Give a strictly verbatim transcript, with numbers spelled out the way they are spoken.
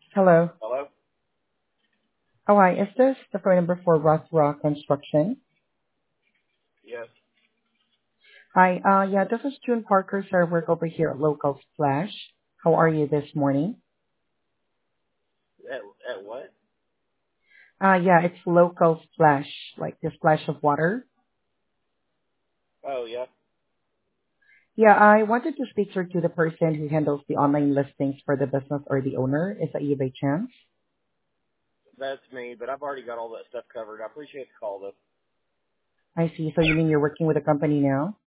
Hello. Hello? Oh, hi. Is this the phone number for Rothrock Construction? Yes. Hi. Uh, yeah, this is June Parker, sir. I work over here at Local Splash. How are you this morning? At, at what? Uh, yeah, it's Local Splash, like the splash of water. Oh, yeah. Yeah, I wanted to speak sir, to the person who handles the online listings for the business or the owner. Is that you by chance? That's me, but I've already got all that stuff covered. I appreciate the call, though. I see. So you mean you're working with a company now?